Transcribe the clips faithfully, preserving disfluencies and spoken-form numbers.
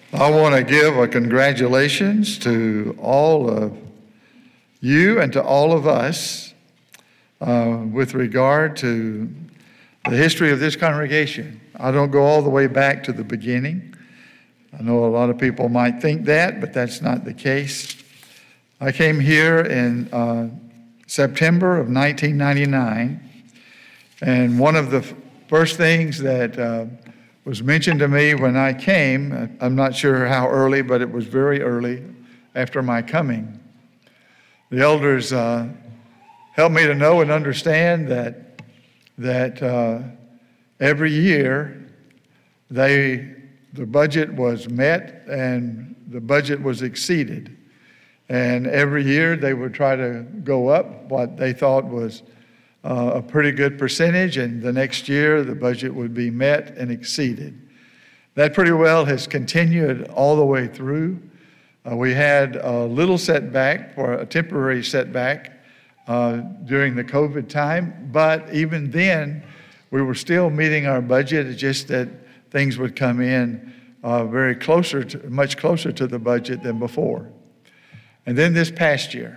I want to give a congratulations to all of you and to all of us uh, with regard to the history of this congregation. I don't go all the way back to the beginning. I know a lot of people might think that, but that's not the case. I came here in uh, September of nineteen ninety-nine, and one of the first things that uh, was mentioned to me when I came, I'm not sure how early, but it was very early after my coming. The elders uh, helped me to know and understand that that uh, every year they the budget was met and the budget was exceeded. And every year they would try to go up what they thought was Uh, a pretty good percentage, and the next year the budget would be met and exceeded. That pretty well has continued all the way through. Uh, we had a little setback, for a temporary setback uh, during the COVID time, but even then we were still meeting our budget. It's just that things would come in uh, very closer, to, much closer to the budget than before. And then this past year,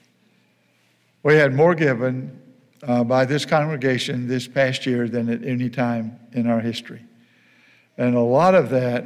we had more given Uh, by this congregation this past year than at any time in our history. And a lot of that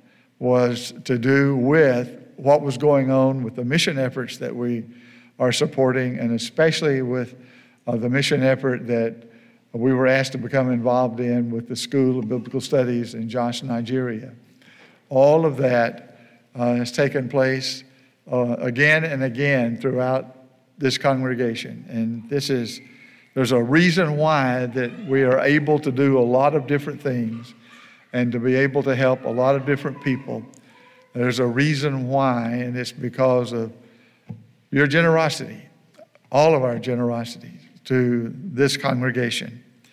was to do with what was going on with the mission efforts that we are supporting, and especially with uh, the mission effort that we were asked to become involved in with the School of Biblical Studies in Jos, Nigeria. All of that uh, has taken place uh, again and again throughout this congregation. And this is There's a reason why that we are able to do a lot of different things and to be able to help a lot of different people. There's a reason why, and it's because of your generosity, all of our generosity to this congregation.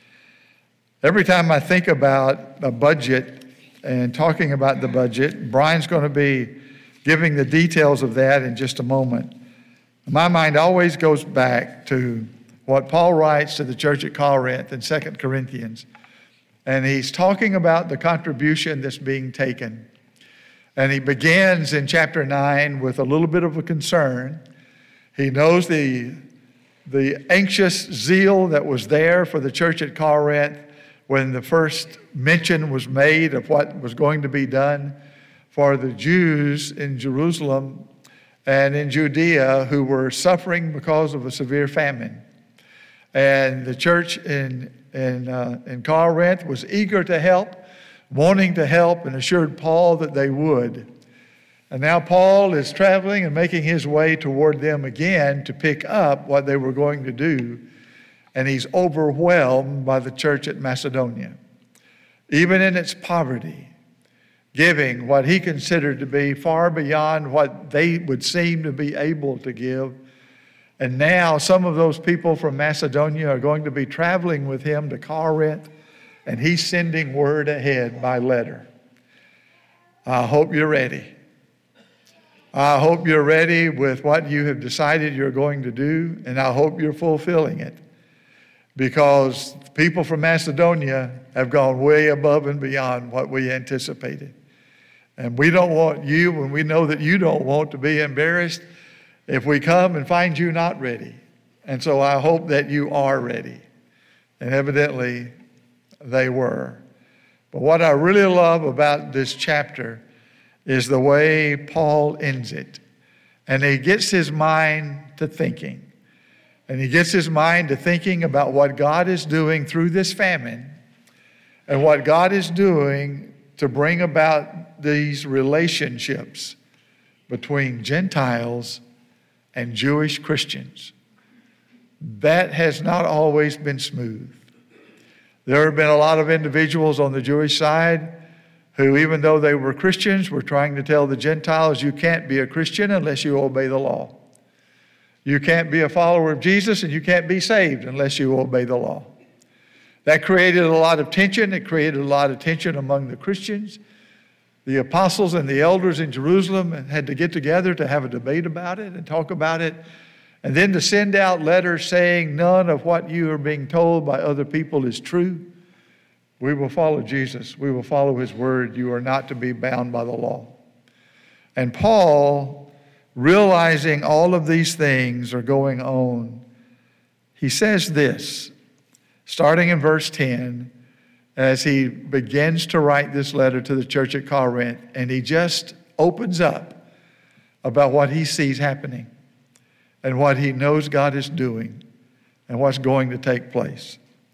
Every time I think about a budget and talking about the budget, Brian's going to be giving the details of that in just a moment. My mind always goes back to what Paul writes to the church at Corinth in Second Corinthians. And he's talking about the contribution that's being taken. And he begins in chapter nine with a little bit of a concern. He knows the, the anxious zeal that was there for the church at Corinth when the first mention was made of what was going to be done for the Jews in Jerusalem and in Judea who were suffering because of a severe famine. And the church in in uh, in Corinth was eager to help, wanting to help, and assured Paul that they would. And now Paul is traveling and making his way toward them again to pick up what they were going to do. And he's overwhelmed by the church at Macedonia, even in its poverty, giving what he considered to be far beyond what they would seem to be able to give. And now some of those people from Macedonia are going to be traveling with him to Corinth, and he's sending word ahead by letter. I hope you're ready. I hope you're ready with what you have decided you're going to do, and I hope you're fulfilling it, because people from Macedonia have gone way above and beyond what we anticipated. And we don't want you, and we know that you don't want to be embarrassed if we come and find you not ready. And so I hope that you are ready. And evidently they were. But what I really love about this chapter is the way Paul ends it. And he gets his mind to thinking. And he gets his mind to thinking about what God is doing through this famine and what God is doing to bring about these relationships between Gentiles and Jewish Christians. That has not always been smooth. There have been a lot of individuals on the Jewish side who, even though they were Christians, were trying to tell the Gentiles, you can't be a Christian unless you obey the law. You can't be a follower of Jesus, and you can't be saved unless you obey the law. That created a lot of tension. It created a lot of tension among the Christians. The apostles and the elders in Jerusalem had to get together to have a debate about it and talk about it, and then to send out letters saying none of what you are being told by other people is true. We will follow Jesus. We will follow his word. You are not to be bound by the law. And Paul, realizing all of these things are going on, he says this, starting in verse ten, as he begins to write this letter to the church at Corinth, and he just opens up about what he sees happening and what he knows God is doing and what's going to take place.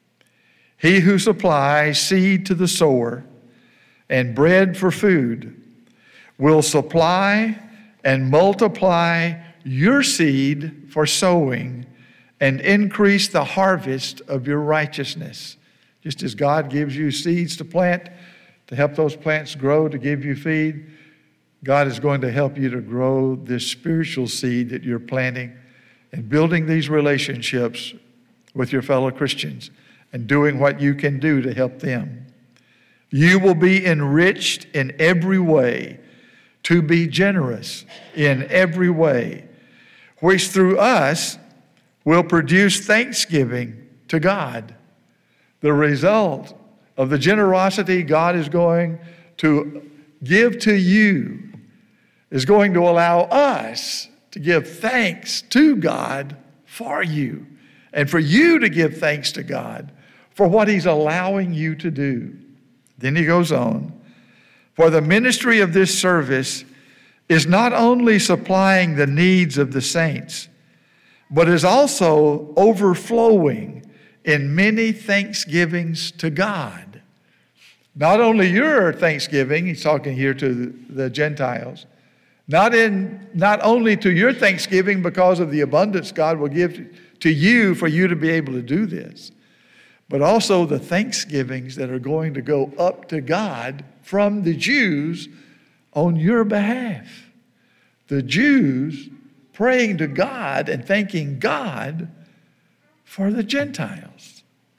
He who supplies seed to the sower and bread for food will supply and multiply your seed for sowing and increase the harvest of your righteousness. Just as God gives you seeds to plant, to help those plants grow, to give you feed, God is going to help you to grow this spiritual seed that you're planting and building these relationships with your fellow Christians and doing what you can do to help them. You will be enriched in every way, to be generous in every way, which through us will produce thanksgiving to God. The result of the generosity God is going to give to you is going to allow us to give thanks to God for you, and for you to give thanks to God for what He's allowing you to do. Then he goes on, for the ministry of this service is not only supplying the needs of the saints, but is also overflowing in many thanksgivings to God. Not only your thanksgiving, he's talking here to the Gentiles, not in not only to your thanksgiving because of the abundance God will give to you for you to be able to do this, but also the thanksgivings that are going to go up to God from the Jews on your behalf. The Jews praying to God and thanking God for the Gentiles.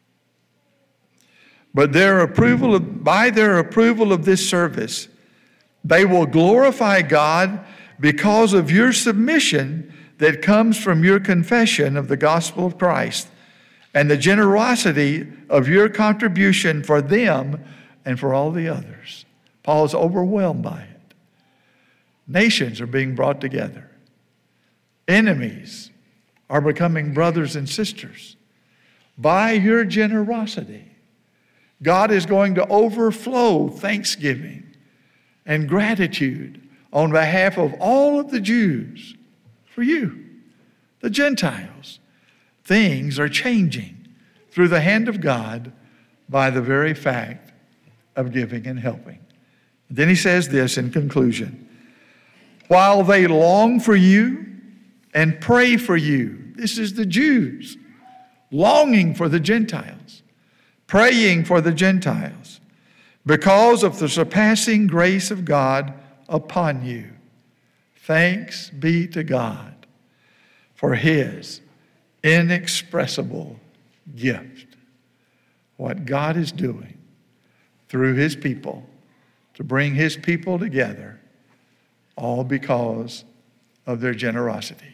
But their approval of, by their approval of this service, they will glorify God because of your submission that comes from your confession of the gospel of Christ and the generosity of your contribution for them and for all the others. Paul is overwhelmed by it. Nations are being brought together. Enemies are becoming brothers and sisters. By your generosity, God is going to overflow thanksgiving and gratitude on behalf of all of the Jews for you, the Gentiles. Things are changing through the hand of God by the very fact of giving and helping. Then he says this in conclusion, while they long for you and pray for you, this is the Jews longing for the Gentiles, praying for the Gentiles, because of the surpassing grace of God upon you. Thanks be to God for His inexpressible gift. What God is doing through His people to bring His people together, all because of their generosity.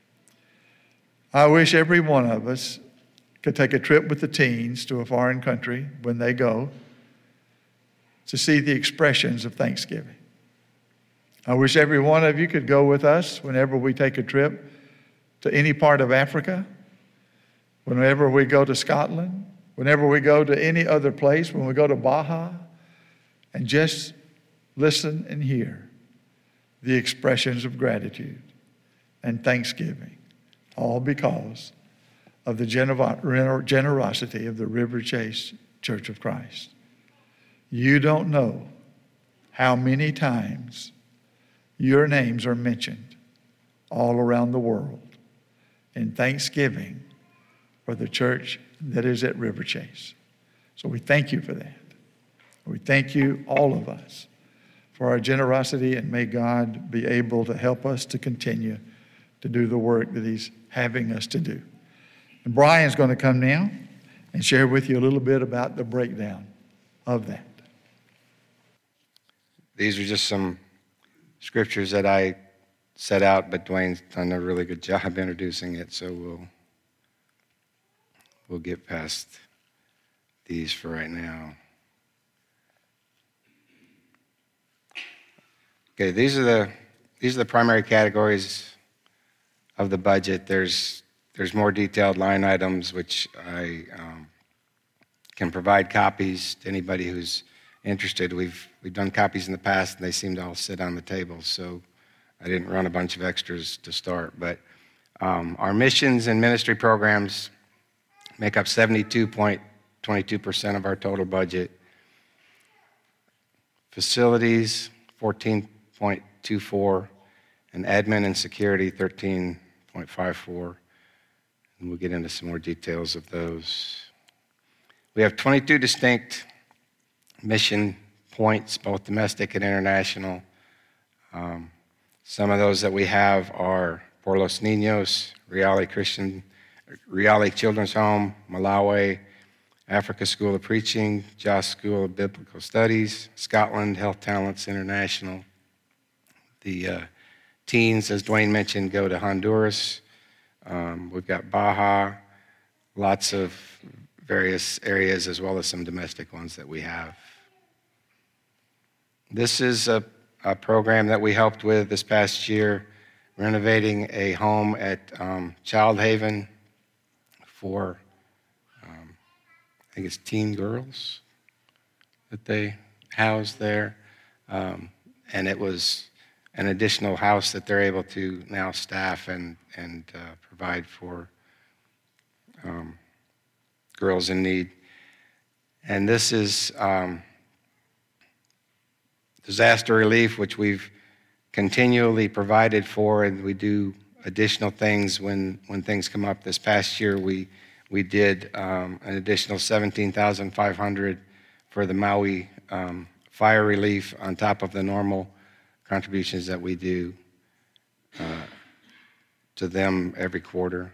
I wish every one of us could take a trip with the teens to a foreign country when they go to see the expressions of thanksgiving. I wish every one of you could go with us whenever we take a trip to any part of Africa, whenever we go to Scotland, whenever we go to any other place, when we go to Baja, and just listen and hear the expressions of gratitude and thanksgiving, all because of the gener- generosity of the River Chase Church of Christ. You don't know how many times your names are mentioned all around the world in thanksgiving for the church that is at River Chase. So we thank you for that. We thank you, all of us, for our generosity, and may God be able to help us to continue to do the work that He's having us to do. And Brian's going to come now and share with you a little bit about the breakdown of that. These are just some scriptures that I set out, but Dwayne's done a really good job introducing it, so we'll we'll get past these for right now. Okay, these are the these are the primary categories of the budget. There's, there's more detailed line items, which I um, can provide copies to anybody who's interested. We've, we've done copies in the past, and they seem to all sit on the table, so I didn't run a bunch of extras to start. But um, our missions and ministry programs make up seventy-two point two two percent of our total budget. Facilities, fourteen point two four, and admin and security, thirteen point five four. And we'll get into some more details of those. We have twenty-two distinct mission points, both domestic and international. Um, some of those that we have are Por los Niños, Reale Christian, Reale Children's Home, Malawi, Africa School of Preaching, Joss School of Biblical Studies, Scotland, Health Talents International. The uh, teens, as Dwayne mentioned, go to Honduras. Um, we've got Baja, lots of various areas, as well as some domestic ones that we have. This is a, a program that we helped with this past year, renovating a home at um, Child Haven for, um, I think it's teen girls that they house there. Um, and it was an additional house that they're able to now staff and, and uh, provide for um, girls in need. And this is um, disaster relief, which we've continually provided for, and we do additional things when, when things come up. This past year, we, we did um, an additional seventeen thousand five hundred dollars for the Maui um, fire relief on top of the normal contributions that we do uh, to them every quarter.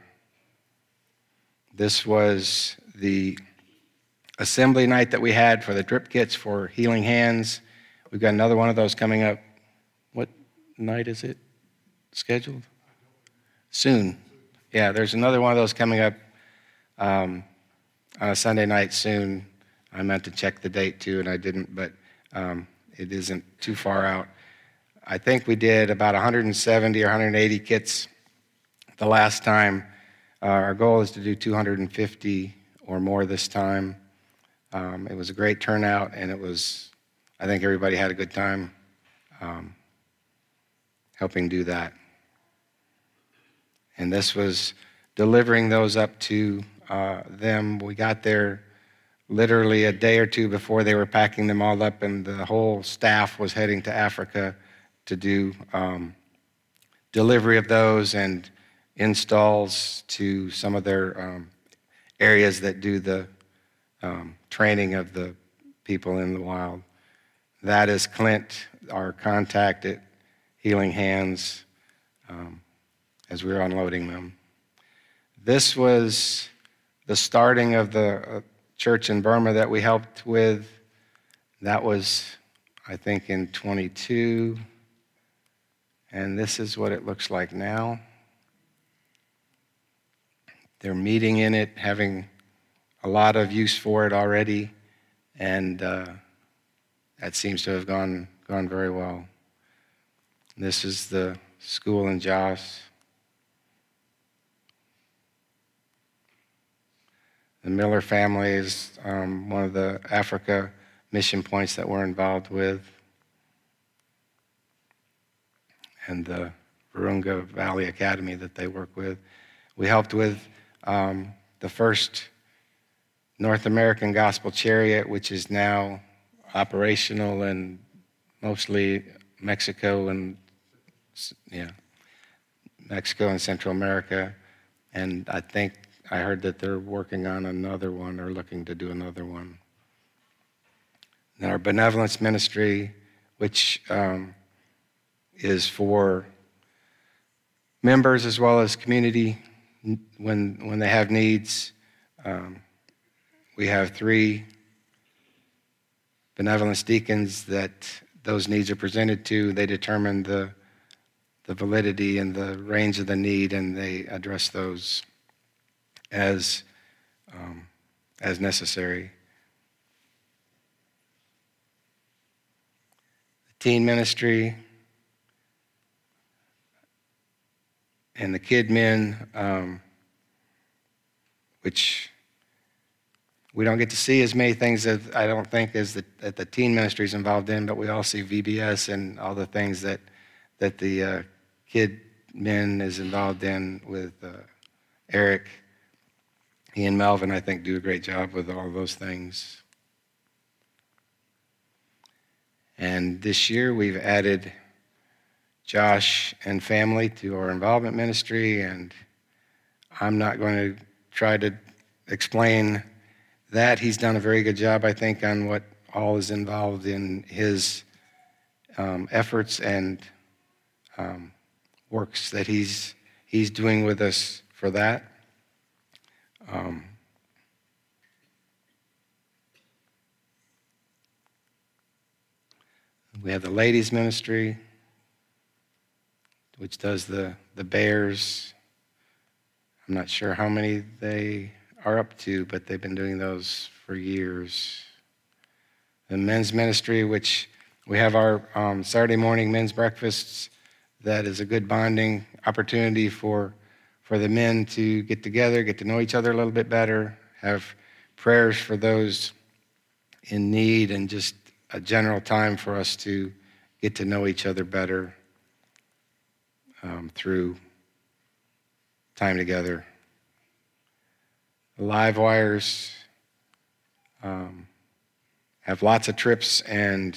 This was the assembly night that we had for the drip kits for Healing Hands. We've got another one of those coming up. What night is it scheduled? Soon. Yeah, there's another one of those coming up um, on a Sunday night soon. I meant to check the date too, and I didn't, but um, it isn't too far out. I think we did about one hundred seventy or one hundred eighty kits the last time. Uh, our goal is to do two hundred fifty or more this time. Um, it was a great turnout, and it was, I think everybody had a good time um, helping do that. And this was delivering those up to uh, them. We got there literally a day or two before they were packing them all up, and the whole staff was heading to Africa to do um, delivery of those and installs to some of their um, areas that do the um, training of the people in the wild. That is Clint, our contact at Healing Hands, um, as we were unloading them. This was the starting of the uh, church in Burma that we helped with. That was, I think, in twenty-two. And this is what it looks like now. They're meeting in it, having a lot of use for it already, and uh, that seems to have gone, gone very well. This is the school in Jos. The Miller family is um, one of the Africa mission points that we're involved with, and the Virunga Valley Academy that they work with. We helped with um, the first North American Gospel Chariot, which is now operational in mostly Mexico and yeah, Mexico and Central America. And I think I heard that they're working on another one or looking to do another one. And our benevolence ministry, which um, is for members as well as community when when they have needs. Um, we have three benevolence deacons that those needs are presented to. They determine the the validity and the range of the need, and they address those as um, as necessary. The teen ministry, and the Kid Men, um, which we don't get to see as many things that I don't think as the, that the teen ministry is involved in, but we all see V B S and all the things that that the uh, Kid Men is involved in with uh, Eric. He and Melvin, I think, do a great job with all those things. And this year we've added Josh and family to our involvement ministry, and I'm not going to try to explain that. He's done a very good job, I think, on what all is involved in his um, efforts and um, works that he's he's doing with us for that. Um, we have the ladies ministry, which does the, the bears. I'm not sure how many they are up to, but they've been doing those for years. The men's ministry, which we have our um, Saturday morning men's breakfasts, that is a good bonding opportunity for, for the men to get together, get to know each other a little bit better, have prayers for those in need, and just a general time for us to get to know each other better um, through time together. The Live Wires um, have lots of trips and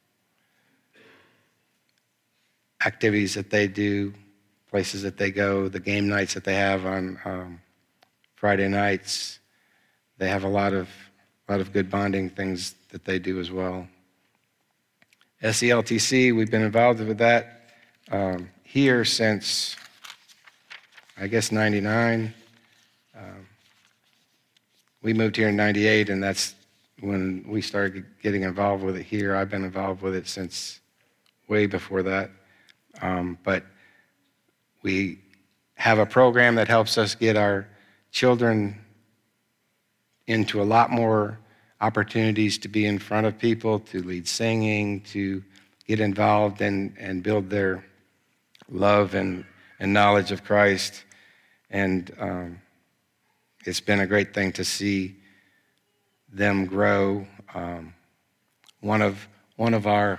activities that they do, places that they go, the game nights that they have on um, Friday nights. They have a lot of a lot of good bonding things that they do as well. S E L T C, we've been involved with that um, here since, I guess, ninety-nine. Um, we moved here in ninety-eight, and that's when we started getting involved with it here. I've been involved with it since way before that. Um, but we have a program that helps us get our children into a lot more opportunities to be in front of people, to lead singing, to get involved and, and build their love and, and knowledge of Christ. And um, it's been a great thing to see them grow. Um, one of one of our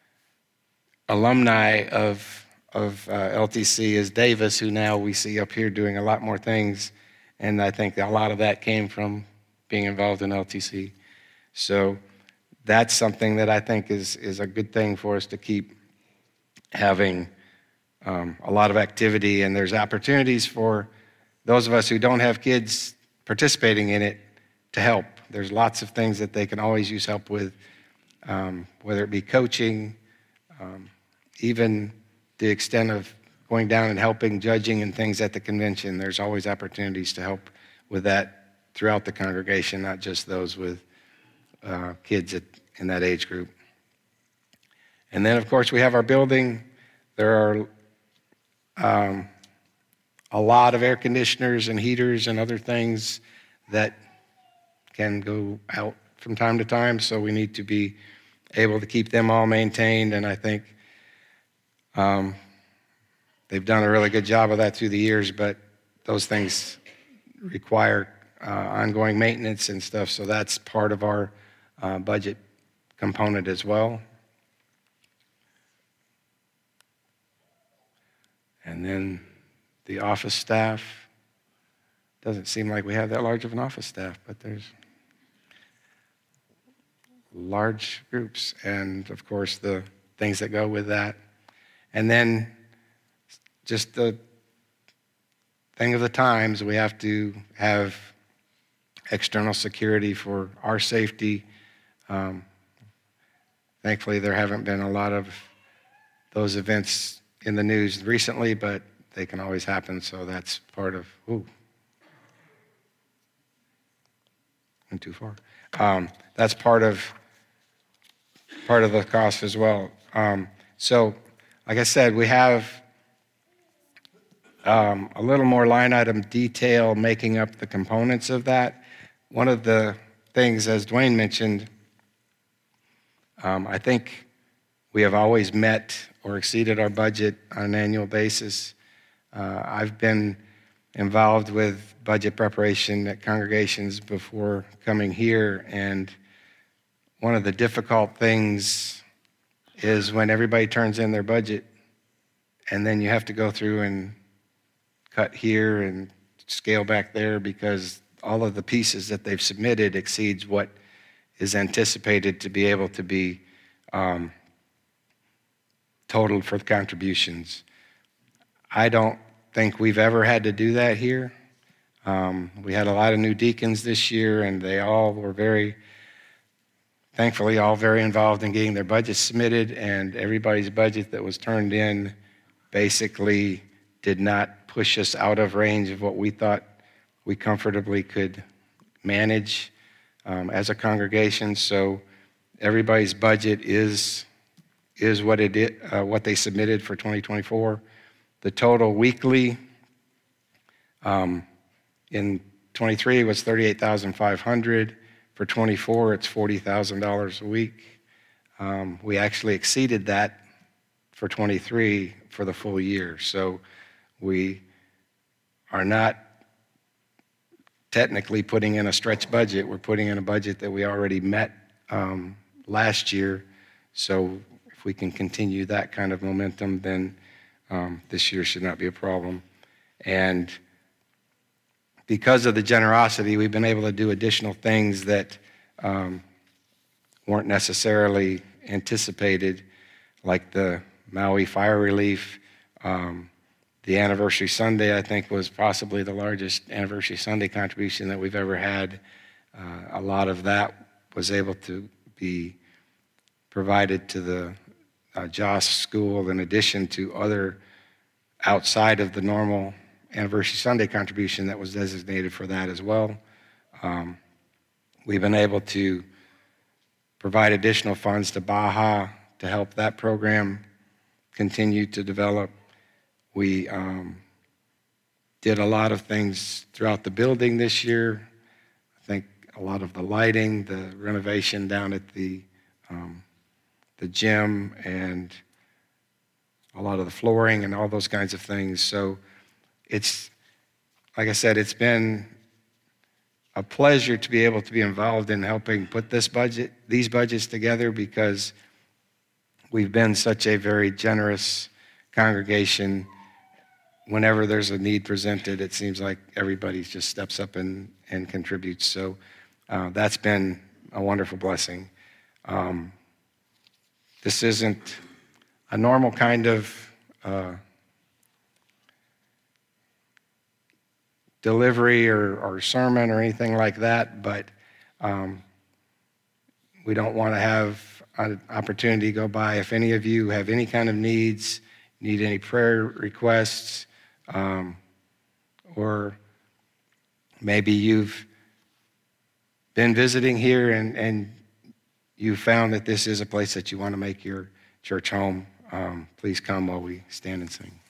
alumni of of uh, L T C is Davis, who now we see up here doing a lot more things, and I think a lot of that came from being involved in L T C. So that's something that I think is is a good thing for us to keep having um, a lot of activity, and there's opportunities for those of us who don't have kids participating in it to help. There's lots of things that they can always use help with, um, whether it be coaching, um, even the extent of going down and helping judging and things at the convention. There's always opportunities to help with that throughout the congregation, not just those with uh, kids at, in that age group. And then, of course, we have our building. There are um, a lot of air conditioners and heaters and other things that can go out from time to time, so we need to be able to keep them all maintained, and I think um, they've done a really good job of that through the years, but those things require uh, ongoing maintenance and stuff, so that's part of our uh, budget component as well. And then the office staff. Doesn't seem like we have that large of an office staff, but there's large groups, and of course the things that go with that. And then just the thing of the times, we have to have external security for our safety. Um, thankfully, there haven't been a lot of those events in the news recently, but they can always happen, so that's part of, ooh, went too far. Um, that's part of part of the cost as well. Um, so, like I said, we have um, a little more line item detail making up the components of that. One of the things, as Dwayne mentioned, um, I think we have always met or exceeded our budget on an annual basis. Uh, I've been involved with budget preparation at congregations before coming here, and one of the difficult things is when everybody turns in their budget, and then you have to go through and cut here and scale back there because all of the pieces that they've submitted exceeds what is anticipated to be able to be um, totaled for the contributions. I don't think we've ever had to do that here. Um, we had a lot of new deacons this year, and they all were very, thankfully, all very involved in getting their budgets submitted, and everybody's budget that was turned in basically did not push us out of range of what we thought we comfortably could manage um, as a congregation. So everybody's budget is is what it is, uh, what they submitted for twenty twenty-four. The total weekly um, in twenty-three was thirty-eight thousand five hundred dollars. For twenty-four, it's forty thousand dollars a week. Um, we actually exceeded that for twenty-three for the full year. So we are not technically putting in a stretch budget. We're putting in a budget that we already met um, last year. So if we can continue that kind of momentum, then um, this year should not be a problem. And because of the generosity, we've been able to do additional things that um, weren't necessarily anticipated, like the Maui fire relief. Um, the Anniversary Sunday, I think, was possibly the largest Anniversary Sunday contribution that we've ever had. Uh, a lot of that was able to be provided to the uh, Joss School in addition to other outside of the normal Anniversary Sunday contribution that was designated for that as well. Um, we've been able to provide additional funds to Baja to help that program continue to develop. We um, did a lot of things throughout the building this year. I think a lot of the lighting, the renovation down at the um, the gym, and a lot of the flooring and all those kinds of things. So it's, like I said, it's been a pleasure to be able to be involved in helping put this budget, these budgets together, because we've been such a very generous congregation. Whenever there's a need presented, it seems like everybody just steps up and, and contributes. So uh, that's been a wonderful blessing. Um, this isn't a normal kind of uh, delivery or, or sermon or anything like that, but um, we don't want to have an opportunity go by. If any of you have any kind of needs, need any prayer requests, um, or maybe you've been visiting here and, and you found that this is a place that you want to make your church home, um, please come while we stand and sing.